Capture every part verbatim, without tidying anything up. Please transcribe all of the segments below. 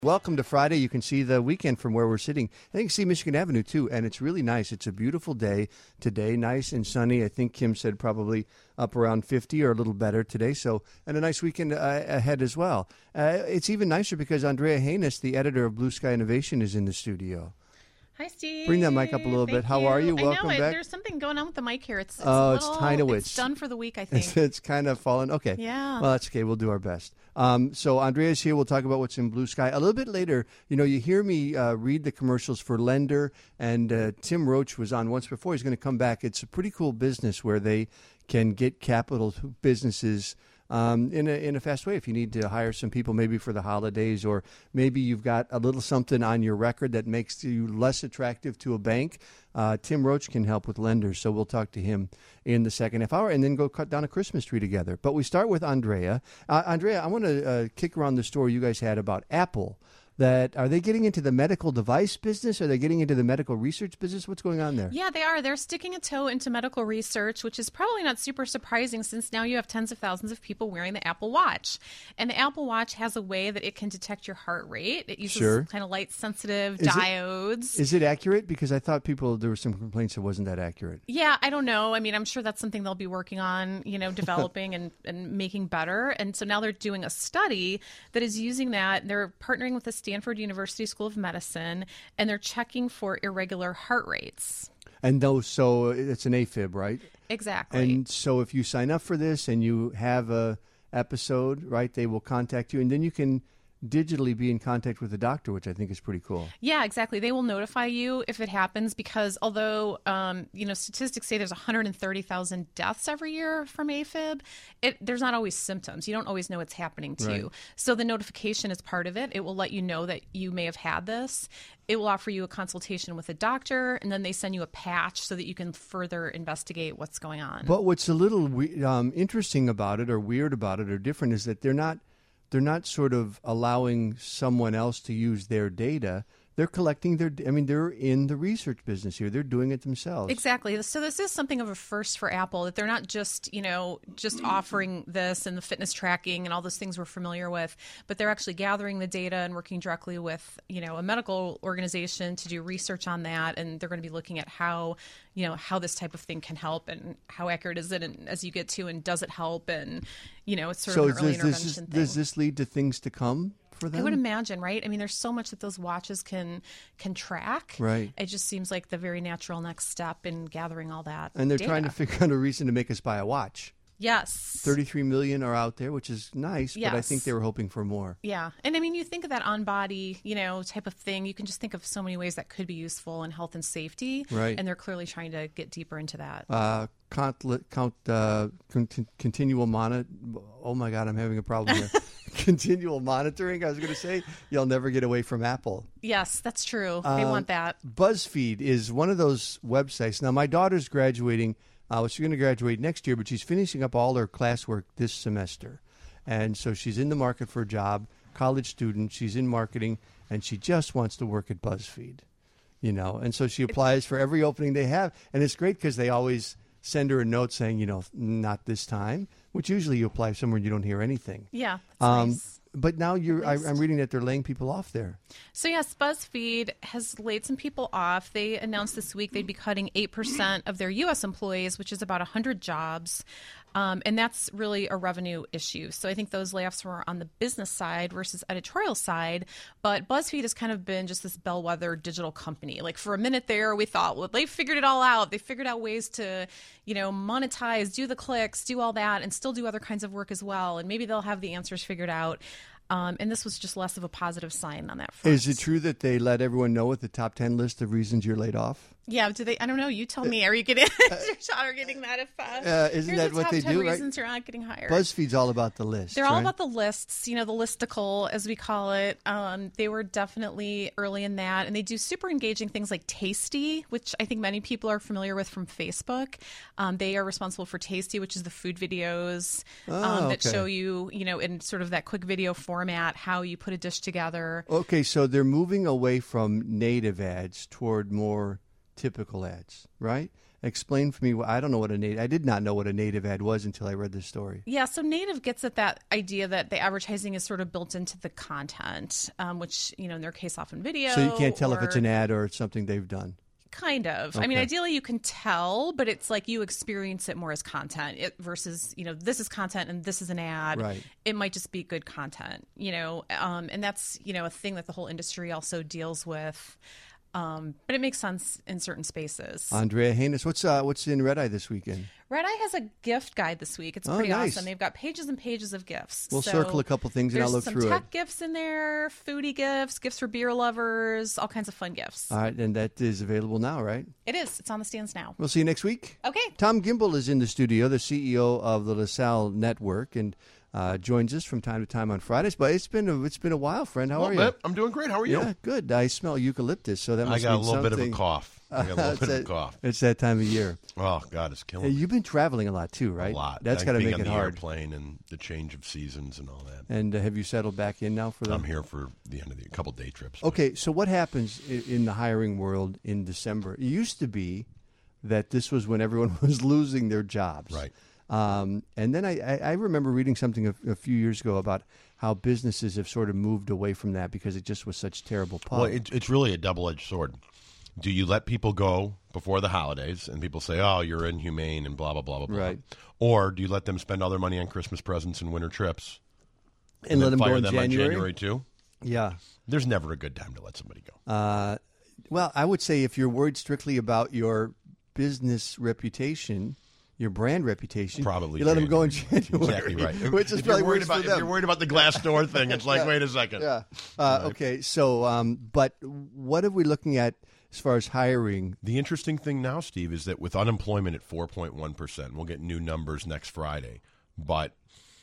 Welcome to Friday. You can see the weekend from where we're sitting. I think you can see Michigan Avenue, too, and it's really nice. It's a beautiful day today, nice and sunny. I think Kim said probably up around fifty or a little better today, so and a nice weekend uh, ahead as well. Uh, it's even nicer because Andrea Haynes, the editor of Blue Sky Innovation, is in the studio. Hi, Steve. Bring that mic up a little Thank bit. How you. are you? I Welcome know, it, back. There's something going on with the mic here. It's, it's oh, a it's little, tiny. It's done for the week, I think. It's, it's kind of fallen. Okay. Yeah. Well, that's okay. We'll do our best. Um, so Andrea's here. We'll talk about what's in Blue Sky. A little bit later, you know, you hear me uh, read the commercials for Lender, and uh, Tim Roach was on once before. He's going to come back. It's a pretty cool business where they can get capital to businesses Um, in a in a fast way. If you need to hire some people maybe for the holidays, or maybe you've got a little something on your record that makes you less attractive to a bank, uh, Tim Roach can help with lenders. So we'll talk to him in the second half hour and then go cut down a Christmas tree together. But we start with Andrea. Uh, Andrea, I want to uh, kick around the story you guys had about Apple. That are they getting into the medical device business? Are they getting into the medical research business? What's going on there? Yeah, they are. They're sticking a toe into medical research, which is probably not super surprising since now you have tens of thousands of people wearing the Apple Watch. And the Apple Watch has a way that it can detect your heart rate. It uses Sure. kind of light-sensitive Is it- diodes. Is it accurate? Because I thought people, there were some complaints it wasn't that accurate. Yeah, I don't know. I mean, I'm sure that's something they'll be working on, you know, developing and, and making better. And so now they're doing a study that is using that. They're partnering with the Stanford University School of Medicine, and they're checking for irregular heart rates. And those, so it's an AFib, right? Exactly. And so if you sign up for this and you have a episode, right, they will contact you, and then you can digitally be in contact with the doctor, which I think is pretty cool. Yeah, exactly. They will notify you if it happens because although, um, you know, statistics say there's one hundred thirty thousand deaths every year from AFib, it, there's not always symptoms. You don't always know what's happening to Right. you. So the notification is part of it. It will let you know that you may have had this. It will offer you a consultation with a doctor, and then they send you a patch so that you can further investigate what's going on. But what's a little we- um, interesting about it or weird about it or different is that they're not they're not sort of allowing someone else to use their data. They're collecting their, I mean, they're in the research business here. They're doing it themselves. Exactly. So this is something of a first for Apple, that they're not just, you know, just offering this and the fitness tracking and all those things we're familiar with, but they're actually gathering the data and working directly with, you know, a medical organization to do research on that. And they're going to be looking at how, you know, how this type of thing can help and how accurate is it, and as you get to, and does it help? And, you know, it's sort so of an early does this, intervention thing. does this lead to things to come for them? I would imagine, right? I mean, there's so much that those watches can can track. Right. It just seems like the very natural next step in gathering all that And they're data. trying to figure out a reason to make us buy a watch. Yes. thirty-three million are out there, which is nice, but I Yes. think they were hoping for more. Yeah. And I mean, you think of that on-body, you know, type of thing. You can just think of so many ways that could be useful in health and safety. Right. And they're clearly trying to get deeper into that. Uh, count, count uh, con- continual monitor. Oh my God, I'm having a problem here. Continual monitoring. I was going to say, you'll never get away from Apple. Yes, that's true. They Um, want that. BuzzFeed is one of those websites. Now, my daughter's graduating. Uh, well, she's going to graduate next year, but she's finishing up all her classwork this semester. And so she's in the market for a job, college student. She's in marketing, and she just wants to work at BuzzFeed, you know. And so she applies for every opening they have. And it's great because they always send her a note saying, you know, not this time, which usually you apply somewhere and you don't hear anything. Yeah, that's Um, nice. But now you're, I, Least. I'm reading that they're laying people off there. So yes, BuzzFeed has laid some people off. They announced this week they'd be cutting eight percent of their U S employees, which is about one hundred jobs. Um, and that's really a revenue issue. So I think those layoffs were on the business side versus editorial side. But BuzzFeed has kind of been just this bellwether digital company. Like for a minute there, we thought, well, they figured it all out. They figured out ways to, you know, monetize, do the clicks, do all that, and still do other kinds of work as well. And maybe they'll have the answers figured out. Um, and this was just less of a positive sign on that front. Is it true that they let everyone know at the top ten list of reasons you're laid off? Yeah, do they? I don't know. You tell me. Are you getting? Is your daughter getting that? If uh, Uh, isn't here's that the what top they ten do, right? reasons you're not getting hired. BuzzFeed's all about the list. They're all right? about the lists, you know, the listicle, as we call it. Um, they were definitely early in that. And they do super engaging things like Tasty, which I think many people are familiar with from Facebook. Um, they are responsible for Tasty, which is the food videos Oh, um, that okay. show you, you know, in sort of that quick video format, how you put a dish together. Okay, so they're moving away from native ads toward more typical ads, right? Explain for me. I don't know what a native. I did not know what a native ad was until I read this story. Yeah, so native gets at that idea that the advertising is sort of built into the content, um, which, you know, in their case, often video. So you can't tell or... if it's an ad or it's something they've done. Kind of. Okay. I mean, ideally you can tell, but it's like you experience it more as content it, versus, you know, this is content and this is an ad. Right. It might just be good content, you know, um, and that's, you know, a thing that the whole industry also deals with. Um, but it makes sense in certain spaces. Andrea Haynes, what's uh, what's in Red Eye this weekend? Red Eye has a gift guide this week. It's pretty oh, nice. awesome. They've got pages and pages of gifts. We'll so circle a couple things and I'll look through through it. There's some it. tech gifts in there, foodie gifts, gifts for beer lovers, all kinds of fun gifts. All right, and that is available now, right? It is. It's on the stands now. We'll see you next week. Okay. Tom Gimbel is in the studio, the C E O of the LaSalle Network, and uh, joins us from time to time on Fridays. But it's been a, it's been a while, friend. How a are you? Bit. I'm doing great. How are you? Yeah, good. I smell eucalyptus, so that must I got a mean little something. bit of a cough. I got a little It's bit of that- a cough. It's that time of year. Oh God, it's killing Hey, me. you've been traveling a lot too, right? A lot. That's Like got to being make on it the hard. Airplane and the change of seasons and all that. And uh, have you settled back in now for the? I'm here for the end of the a couple day trips. Okay, so what happens in, in the hiring world in December? It used to be that this was when everyone was losing their jobs, Right. Um, and then I, I, I remember reading something a, a few years ago about how businesses have sort of moved away from that because it just was such terrible pub. Well, it, it's really a double-edged sword. Do you let people go before the holidays and people say, oh, you're inhumane and blah, blah, blah, blah, blah? Right. Or do you let them spend all their money on Christmas presents and winter trips and let then them fire go in them January? on January too? Yeah. There's never a good time to let somebody go. Uh, well, I would say if you're worried strictly about your business reputation, your brand reputation, Probably you let them go in January. January. Exactly right. Which is if, you're probably worried worse about, for if them. you're worried about the glass door thing, it's like, Yeah. wait a second. Yeah. Uh, Okay. So, um, but what are we looking at as far as hiring? The interesting thing now, Steve, is that with unemployment at four point one percent, we'll get new numbers next Friday, but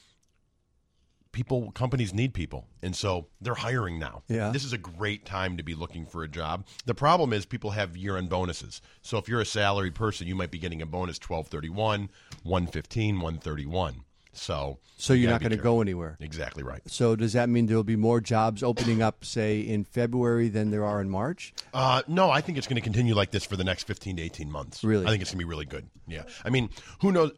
people, companies need people, and so they're hiring now. Yeah. This is a great time to be looking for a job. The problem is people have year-end bonuses. So if you're a salaried person, you might be getting a bonus twelve thirty-one, one fifteen, one thirty-one. So, So you're you not gotta be going to go anywhere. Exactly right. So does that mean there'll be more jobs opening up, say, in February than there are in March? Uh, no, I think it's going to continue like this for the next fifteen to eighteen months. Really? I think it's going to be really good. Yeah. I mean, who knows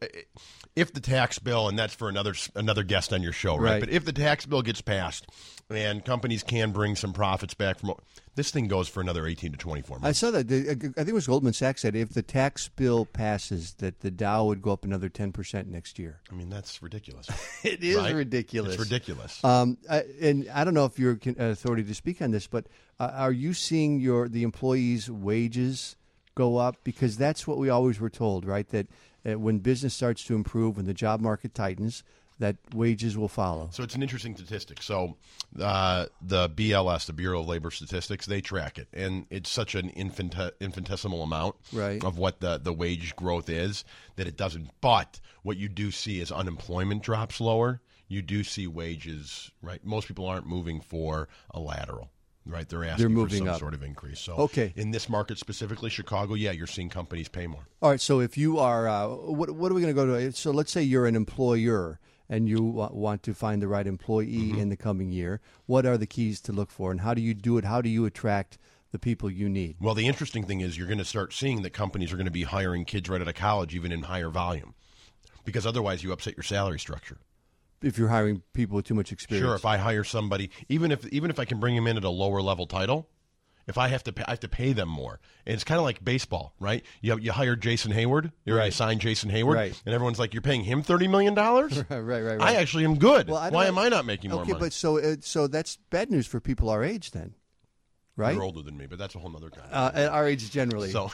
if the tax bill, and that's for another another guest on your show, right? Right. But if the tax bill gets passed and companies can bring some profits back from this thing goes for another eighteen to twenty-four months. I saw that. The, I think it was Goldman Sachs said if the tax bill passes, that the Dow would go up another ten percent next year. I mean, that's ridiculous. It is Right? ridiculous. It's ridiculous. Um, I, and I don't know if you're an authority to speak on this, but uh, are you seeing your the employees' wages go up? Because that's what we always were told, right? That uh, when business starts to improve, when the job market tightens, that wages will follow. So it's an interesting statistic. So uh, the B L S, the Bureau of Labor Statistics, they track it, and it's such an infant- infinitesimal amount Right. of what the, the wage growth is that it doesn't. But what you do see is unemployment drops lower. You do see wages, right? Most people aren't moving for a lateral. Right, they're asking They're for moving some up. sort of increase. So, Okay. in this market specifically, Chicago, yeah, you're seeing companies pay more. All right. So if you are, uh, what what are we going to go to? So let's say you're an employer and you wa- want to find the right employee Mm-hmm. in the coming year. What are the keys to look for, and how do you do it? How do you attract the people you need? Well, the interesting thing is you're going to start seeing that companies are going to be hiring kids right out of college, even in higher volume, because otherwise you upset your salary structure. If you're hiring people with too much experience, Sure, if I hire somebody, even if even if I can bring him in at a lower level title, if I have to pay, I have to pay them more. And it's kind of like baseball, right? You you hire Jason Hayward, you Right. right. sign Jason Hayward, Right. and everyone's like, you're paying him thirty million dollars? right, right, right. I actually am good. Well, I don't Why know- am I not making more okay, money? but so uh, so that's bad news for people our age, then, right? You're older than me, but that's a whole other guy. Uh, at our age generally. So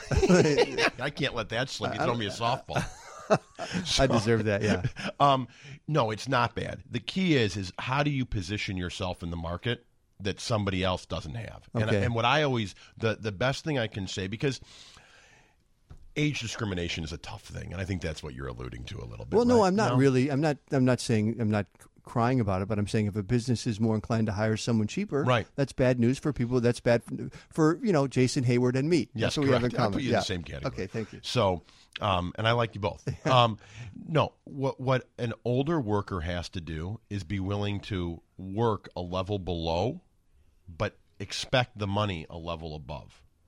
I can't let that slip. You throw me a softball. I deserve that. Yeah. Um, no, it's not bad. The key is is how do you position yourself in the market that somebody else doesn't have? And, Okay. and what I always the the best thing I can say, because age discrimination is a tough thing, and I think that's what you're alluding to a little bit. Well, no, right? I'm not really. I'm not. I'm not saying. I'm not crying about it, but I'm saying if a business is more inclined to hire someone cheaper, Right. that's bad news for people. That's bad for, for you know Jason Hayward and me. Yes, that's what we have in correct. I'll common. put you in yeah. the same category. Okay, thank you. So, um, and I like you both. Um, no, what what an older worker has to do is be willing to work a level below, but expect the money a level above.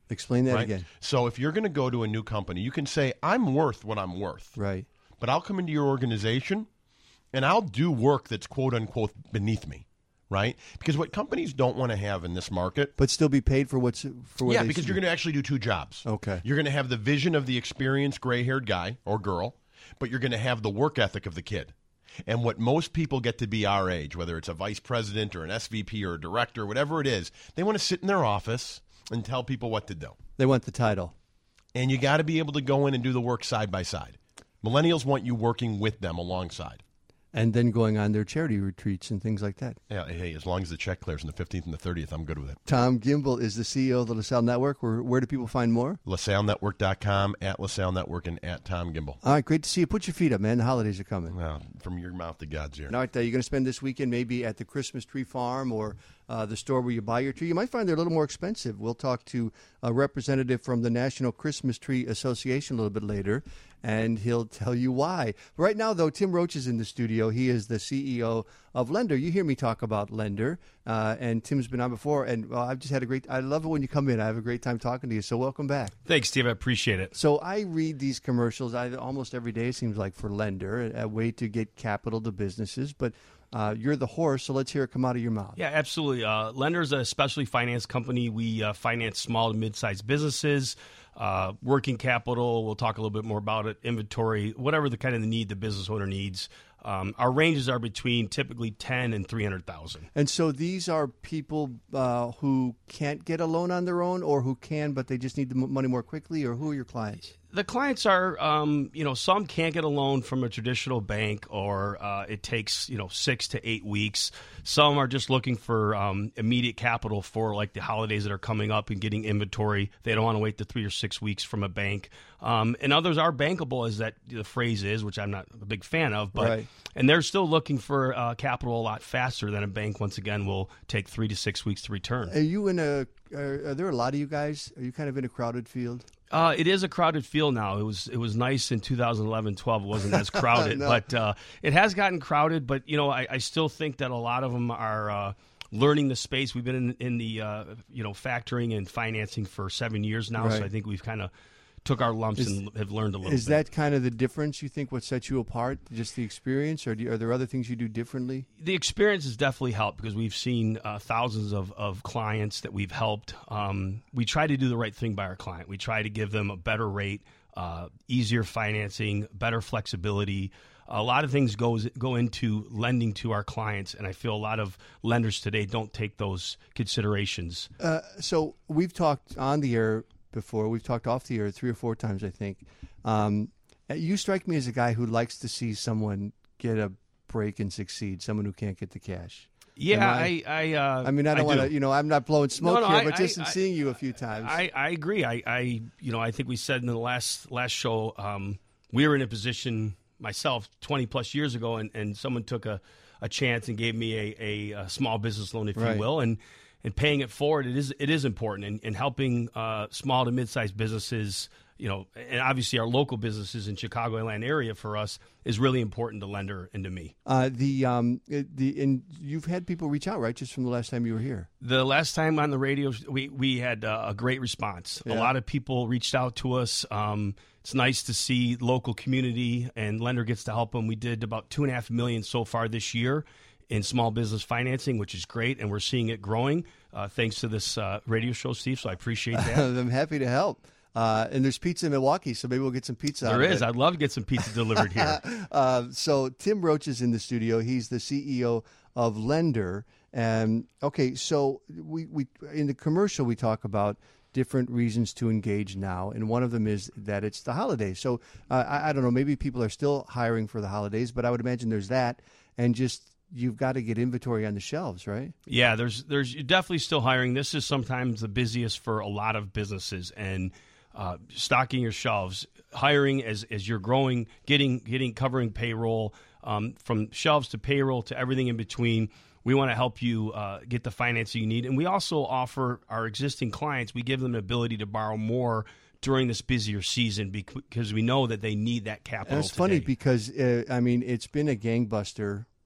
Explain that right? again. So if you're going to go to a new company, you can say, I'm worth what I'm worth. Right. But I'll come into your organization and I'll do work that's quote unquote beneath me, right? Because what companies don't want to have in this market. But still be paid for what's for what Yeah, they because should you're do. going to actually do two jobs. Okay. You're going to have the vision of the experienced gray-haired guy or girl, but you're going to have the work ethic of the kid. And what most people get to be our age, whether it's a vice president or an S V P or a director, whatever it is, they want to sit in their office and tell people what to do. They want the title. And you got to be able to go in and do the work side by side. Millennials want you working with them alongside. And then going on their charity retreats and things like that. Yeah, hey, as long as the check clears on the fifteenth and the thirtieth, I'm good with it. Tom Gimbel is the C E O of the LaSalle Network. Where, where do people find more? LaSalle Network dot com, at LaSalle Network, and at Tom Gimbel. All right, great to see you. Put your feet up, man. The holidays are coming. Well, from your mouth to God's ear. All right, uh, you're going to spend this weekend maybe at the Christmas Tree Farm or uh, the store where you buy your tree. You might find they're a little more expensive. We'll talk to a representative from the National Christmas Tree Association a little bit later, and he'll tell you why. Right now, though, Tim Roach is in the studio. He is the C E O of Lender. You hear me talk about Lender, uh, and Tim's been on before, and well, I've just had a great – I love it when you come in. I have a great time talking to you, so welcome back. Thanks, Steve. I appreciate it. So I read these commercials I, almost every day, it seems like, for Lender, a, a way to get capital to businesses, but uh, you're the horse, so let's hear it come out of your mouth. Yeah, absolutely. Uh, Lender's a specialty finance company. We uh, finance small to mid-sized businesses, uh, working capital. We'll talk a little bit more about it, inventory, whatever the kind of the need the business owner needs. Um, our ranges are between typically ten and three hundred thousand. And so these are people uh, who can't get a loan on their own, or who can, but they just need the m- money more quickly, or who are your clients? The clients are, um, you know, some can't get a loan from a traditional bank, or uh, it takes, you know, six to eight weeks. Some are just looking for um, immediate capital for like the holidays that are coming up and getting inventory. They don't want to wait the three or six weeks from a bank. Um, and others are bankable, as that the phrase is, which I'm not a big fan of. But Right. And they're still looking for uh, capital a lot faster than a bank. Once again, will take three to six weeks to return. Are you in a? Are, are there a lot of you guys? Are you kind of in a crowded field? Uh, it is a crowded field now. It was it was nice in two thousand eleven twelve. It wasn't as crowded, No. but uh, it has gotten crowded. But you know, I, I still think that a lot of them are uh, learning the space. We've been in, in the uh, you know factoring and financing for seven years now, Right. so I think we've kind of took our lumps Is- and have learned a little. Is bit. that kind of the difference? You think what sets you apart? Just the experience, or do you, are there other things you do differently? The experience has definitely helped because we've seen uh, thousands of, of clients that we've helped. Um, we try to do the right thing by our client. We try to give them a better rate, uh, easier financing, better flexibility. A lot of things goes go into lending to our clients, and I feel a lot of lenders today don't take those considerations. Uh, so we've talked on the air before. We've talked off the air three or four times, I think. Um, you strike me as a guy who likes to see someone get a break and succeed, someone who can't get the cash. Yeah, Am I I, uh, I mean, I don't want to, do. you know, I'm not blowing smoke No, no, here, I- but just I- in I- seeing you a few times. I, I agree. I, I you know I think we said in the last last show um, we were in a position myself twenty plus years ago, and, and someone took a, a chance and gave me a, a, a small business loan, if Right. you will, and and paying it forward. It is it is important, and, and helping uh, small to mid sized businesses. You know, and obviously our local businesses in Chicagoland area for us is really important to Lender and to me. Uh, the um, it- the and you've had people reach out, right? Just from the last time you were here. The last time on the radio, we we had uh, a great response. Yeah. A lot of people reached out to us. Um, it's nice to see local community, and Lender gets to help them. We did about two and a half million so far this year in small business financing, which is great, and we're seeing it growing uh, thanks to this uh, radio show, Steve. So I appreciate that. I'm happy to help. Uh, and there's pizza in Milwaukee, so maybe we'll get some pizza. out There of is. it. I'd love to get some pizza delivered here. Uh, so Tim Roach is in the studio. He's the C E O of Lender. And okay, so we, we in the commercial we talk about different reasons to engage now, and one of them is that it's the holidays. So uh, I, I don't know, maybe people are still hiring for the holidays, but I would imagine there's that, and just you've got to get inventory on the shelves, right? Yeah, there's there's you're definitely still hiring. This is sometimes the busiest for a lot of businesses, and uh, stocking your shelves, hiring as as you're growing, getting getting covering payroll, um, from shelves to payroll to everything in between. We want to help you uh, get the financing you need, and we also offer our existing clients. We give them the ability to borrow more during this busier season because we know that they need that capital. And it's funny today. because uh, I mean it's been a gangbuster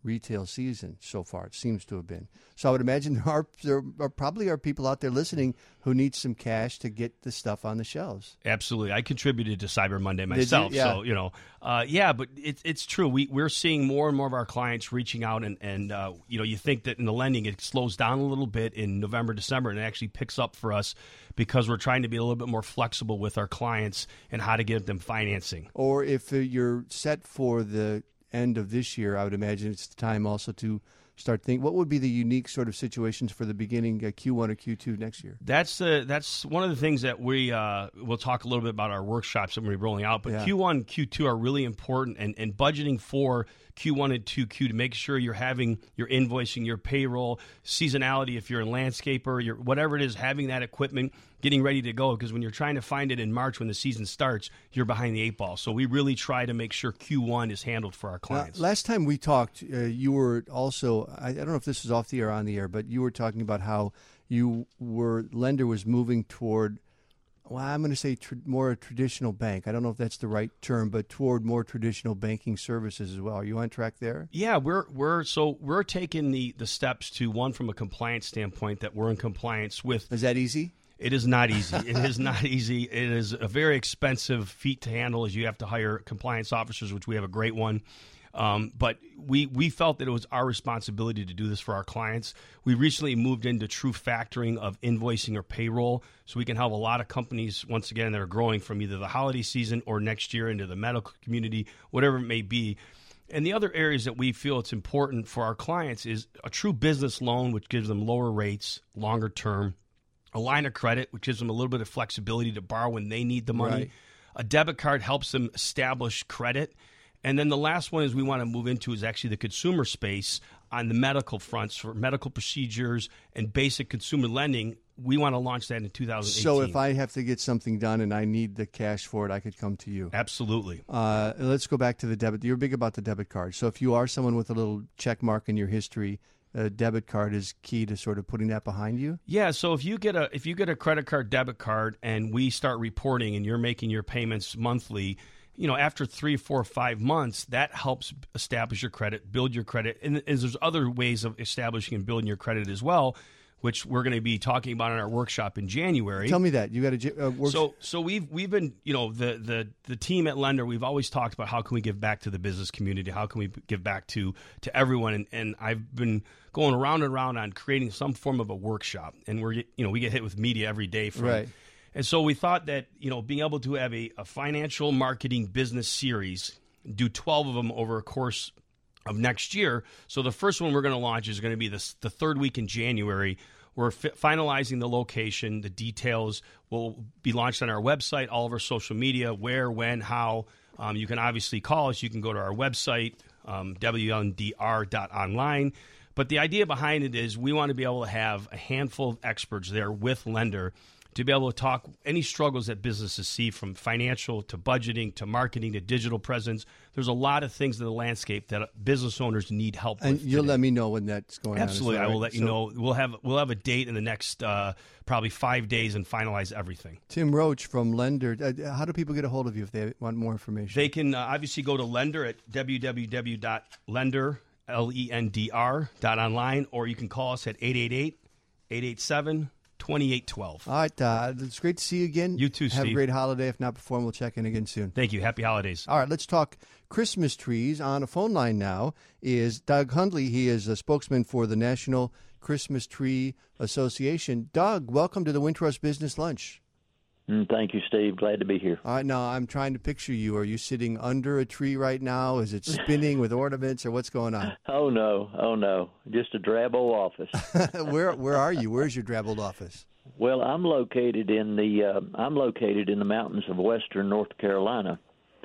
retail season so far. It seems to have been. So I would imagine there are there are probably are people out there listening who need some cash to get the stuff on the shelves. Absolutely. I contributed to Cyber Monday myself. Yeah. So, you know, uh, yeah, but it, it's true. We, we're seeing more and more of our clients reaching out and, and uh, you know, you think that in the lending it slows down a little bit in November, December, and it actually picks up for us because we're trying to be a little bit more flexible with our clients and how to get them financing. Or if uh, you're set for the end of this year, I would imagine it's the time also to start thinking, what would be the unique sort of situations for the beginning uh, Q one or Q two next year? That's the that's one of the things that we uh, we'll talk a little bit about our workshops that we're rolling out. But Yeah. Q one, Q two are really important, and, and budgeting for Q one and two Q to make sure you're having your invoicing, your payroll, seasonality. If you're a landscaper, you're, whatever it is, having that equipment, getting ready to go. Because when you're trying to find it in March when the season starts, you're behind the eight ball. So we really try to make sure Q one is handled for our clients. Now, last time we talked, uh, you were also, I, I don't know if this was off the air or on the air, but you were talking about how you were, lender was moving toward, well, I'm going to say tr- more a traditional bank. I don't know if that's the right term, but toward more traditional banking services as well. Are you on track there? Yeah, we're we're so we're taking the the steps to, one, from a compliance standpoint, that we're in compliance with. Is that easy? It is not easy. It is not easy. It is a very expensive feat to handle, as you have to hire compliance officers, which we have a great one. Um, but we, we felt that it was our responsibility to do this for our clients. We recently moved into true factoring of invoicing or payroll, so we can help a lot of companies, once again, that are growing from either the holiday season or next year into the medical community, whatever it may be. And the other areas that we feel it's important for our clients is a true business loan, which gives them lower rates, longer term, a line of credit, which gives them a little bit of flexibility to borrow when they need the money. Right. A debit card helps them establish credit. And then the last one is we want to move into is actually the consumer space on the medical fronts for medical procedures and basic consumer lending. We want to launch that in two thousand eighteen. So if I have to get something done and I need the cash for it, I could come to you. Absolutely. Uh, let's go back to the debit. You're big about the debit card. So if you are someone with a little check mark in your history, a debit card is key to sort of putting that behind you? Yeah, so if you get a if you get a credit card, debit card, and we start reporting and you're making your payments monthly, you know, after three, four, five months, that helps establish your credit, build your credit. And, and there's other ways of establishing and building your credit as well, which we're going to be talking about in our workshop in January. Tell me that. You got a uh, work- So, so we've we've been, you know, the the the team at Lender. We've always talked about how can we give back to the business community, how can we give back to to everyone, and, and I've been going around and around on creating some form of a workshop, and we're you know we get hit with media every day from. Right. And so we thought that, you know, being able to have a, a financial marketing business series, do twelve of them over a course of next year. So the first one we're going to launch is going to be this, the third week in January. We're fi- finalizing the location. The details will be launched on our website, all of our social media, where, when, how. Um, you can obviously call us. You can go to our website, um, w n d r dot online. But the idea behind it is we want to be able to have a handful of experts there with Lender to be able to talk any struggles that businesses see, from financial to budgeting to marketing to digital presence. There's a lot of things in the landscape that business owners need help and with. And you'll today. let me know when that's going Absolutely. on. Absolutely. I will Right? let you So, know. We'll have we'll have a date in the next uh, probably five days and finalize everything. Tim Roach from Lender. Uh, how do people get a hold of you if they want more information? They can uh, obviously go to Lender at w w w dot lender, L E N D R, dot online, or you can call us at eight eight eight, eight eight seven, two eight one two. All right. Uh, it's great to see you again. You too, Have Steve. a great holiday. If not before, we'll check in again soon. Thank you. Happy holidays. All right, let's talk Christmas trees. On a phone line now is Doug Hundley. He is a spokesman for the National Christmas Tree Association. Doug, welcome to the Wintrust Business Lunch. Mm, thank you, Steve. Glad to be here. All right, now I'm trying to picture you. Are you sitting under a tree right now? Is it spinning with ornaments, or what's going on? Oh, no. Oh, no. Just a drab old office. where Where are you? Where's your drab old office? Well, I'm located in the uh, I'm located in the mountains of western North Carolina.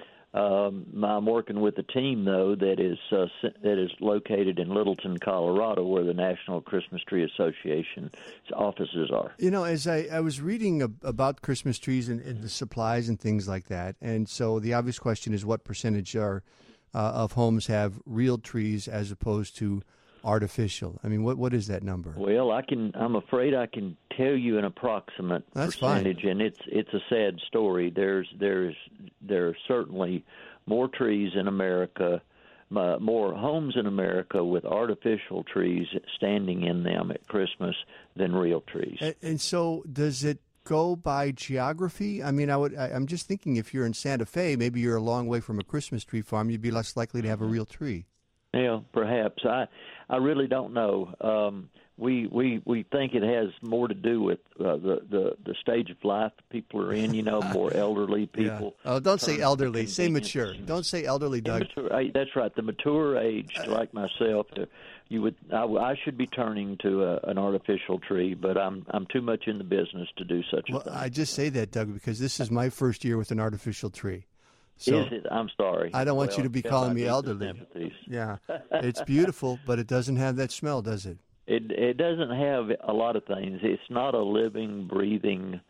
Um, I'm working with a team, though, that is uh, that is located in Littleton, Colorado, where the National Christmas Tree Association's offices are. You know, as I, I was reading ab- about Christmas trees and, and the supplies and things like that, and so the obvious question is what percentage are uh, of homes have real trees as opposed to artificial? I mean, what what is that number? Well, I can. I'm afraid I can tell you an approximate That's percentage, fine. and it's it's a sad story. There's there's there are certainly more trees in America uh, more homes in America with artificial trees standing in them at Christmas than real trees. And, and so, does it go by geography? I mean, I would. I, I'm just thinking, if you're in Santa Fe, maybe you're a long way from a Christmas tree farm. You'd be less likely to have a real tree. Yeah, perhaps. I I really don't know. Um, we we we think it has more to do with uh, the, the the stage of life people are in. You know, more elderly people. Yeah. Oh, don't say turn elderly. to Say mature. Don't say elderly, Doug. Mature, I, that's right. The mature age, like myself, uh, you would. I, I should be turning to a, an artificial tree, but I'm I'm too much in the business to do such a Well, thing. I just say that, Doug, because this is my first year with an artificial tree. So Is it? I'm sorry. I don't want well, you to be yeah, calling I me need the elderly. sympathies. Yeah, it's beautiful, but it doesn't have that smell, does it? It it doesn't have a lot of things. It's not a living, breathing,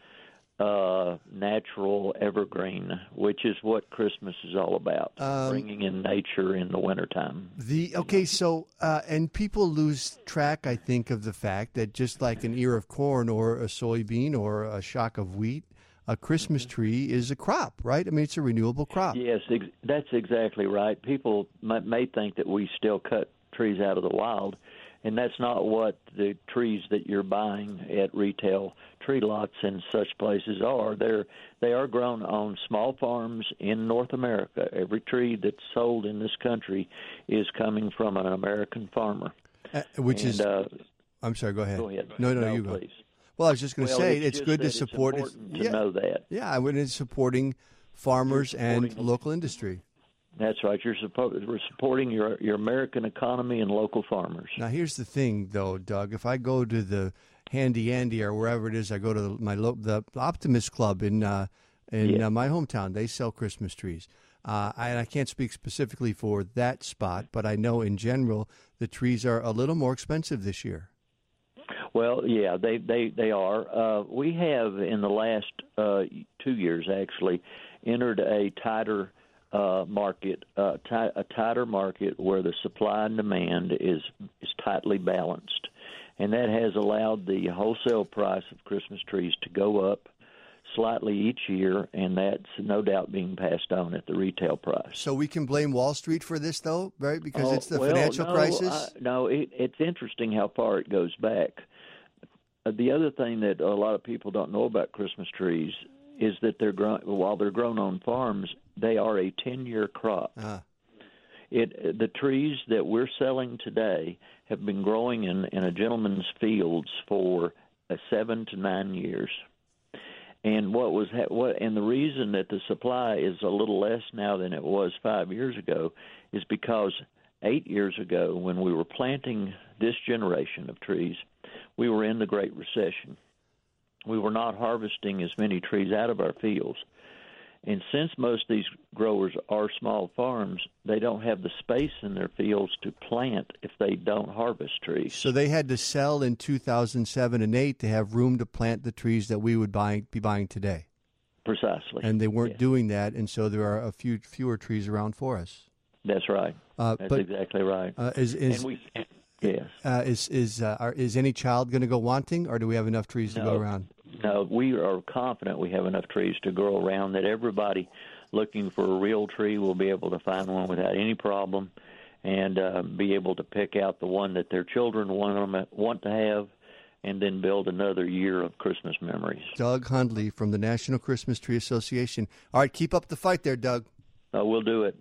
uh, natural evergreen, which is what Christmas is all about, Um, bringing in nature in the wintertime. The okay, so uh, and people lose track, I think, of the fact that just like an ear of corn or a soybean or a shock of wheat, a Christmas tree is a crop, right? I mean, it's a renewable crop. Yes, ex- that's exactly right. People may, may think that we still cut trees out of the wild, and that's not what the trees that you're buying at retail tree lots and such places are. They're they are grown on small farms in North America. Every tree that's sold in this country is coming from an American farmer. Uh, which and, is, uh, I'm sorry, go ahead. go ahead. No, no, you go. Please. Well, I was just going to Well, say it's, it's just good that to it's support. important to yeah, know that. yeah, I mean, it's supporting farmers and supporting- local industry. That's right. You're suppo- we're supporting your your American economy and local farmers. Now, here's the thing, though, Doug. If I go to the Handy Andy or wherever it is, I go to my lo- the Optimist Club in uh, in Yeah. uh, my hometown. They sell Christmas trees. Uh, I, and I can't speak specifically for that spot, but I know in general the trees are a little more expensive this year. Well, yeah, they they they are. Uh, we have in the last uh, two years actually entered a tighter uh, market, uh, t- a tighter market where the supply and demand is is tightly balanced, and that has allowed the wholesale price of Christmas trees to go up slightly each year, and that's no doubt being passed on at the retail price. So we can blame Wall Street for this, though, right? Because Oh, it's the well, financial no, crisis. I, no, it, it's interesting how far it goes back. Uh, the other thing that a lot of people don't know about Christmas trees is that they're grown while they're grown on farms. They are a ten-year crop. Uh, It the trees that we're selling today have been growing in, in a gentleman's fields for uh, seven to nine years. And what was ha- what and the reason that the supply is a little less now than it was five years ago is because eight years ago, when we were planting this generation of trees, we were in the Great Recession. We were not harvesting as many trees out of our fields. And since most of these growers are small farms, they don't have the space in their fields to plant if they don't harvest trees. so they had to sell in two thousand seven and eight to have room to plant the trees that we would buy, be buying today. Precisely. And they weren't Yeah. doing that, and so there are a few fewer trees around for us. That's right. Uh, That's but exactly right. uh, is is and we, yes. uh, is is uh, are, is any child going to go wanting, or do we have enough trees to No. go around? No, we are confident we have enough trees to grow around that everybody looking for a real tree will be able to find one without any problem and uh, be able to pick out the one that their children want, them, want to have and then build another year of Christmas memories. Doug Hundley from the National Christmas Tree Association. All right, keep up the fight there, Doug. Uh, we'll do it.